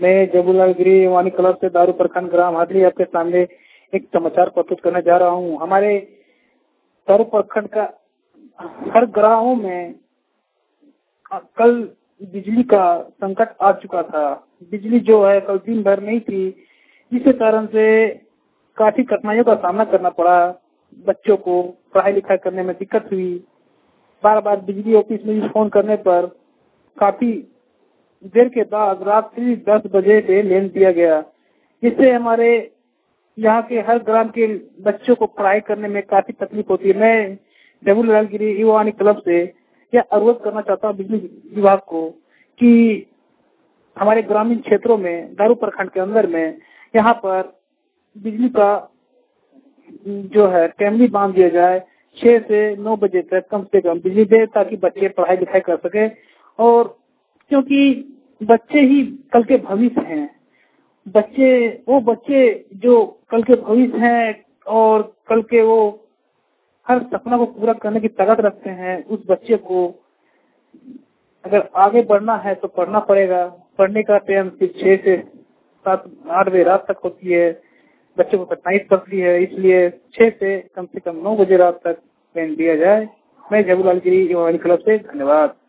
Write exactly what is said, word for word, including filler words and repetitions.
मैं जबूलाल गिरी युवानी क्लब से दारू प्रखंड ग्राम हादली आपके सामने एक समाचार प्रस्तुत करने जा रहा हूँ। हमारे दारू प्रखंड का हर गाँव में कल बिजली का संकट आ चुका था। बिजली जो है कल दिन भर नहीं थी, जिसके कारण से काफी कठिनाइयों का सामना करना पड़ा। बच्चों को पढ़ाई लिखाई करने में दिक्कत हुई। बार बार बिजली ऑफिस में फोन करने पर काफी देर के बाद रात्रि दस बजे पे लेन दिया गया, जिससे हमारे यहाँ के हर ग्राम के बच्चों को पढ़ाई करने में काफी तकलीफ होती है। मैं जबूलाल गिरी युवानी क्लब से यह अनुरोध करना चाहता हूँ बिजली विभाग को कि हमारे ग्रामीण क्षेत्रों में दारू प्रखंड के अंदर में यहाँ पर बिजली का जो है टाइमली बांध दिया जाए। छह से नौ बजे तक कम से कम बिजली दे, ताकि बच्चे पढ़ाई लिखाई कर सके। और क्योंकि बच्चे ही कल के भविष्य हैं, बच्चे वो बच्चे जो कल के भविष्य हैं और कल के वो हर सपना को पूरा करने की ताकत रखते हैं। उस बच्चे को अगर आगे बढ़ना है तो पढ़ना पड़ेगा। पढ़ने का टाइम सिर्फ छह से सात आठ बजे रात तक होती है। बच्चों को कठिनाई पड़ती है, इसलिए छह से कम से कम नौ बजे रात तक पेन दिया जाए। मैं जबूलाल गिरी युवानी क्लब से धन्यवाद।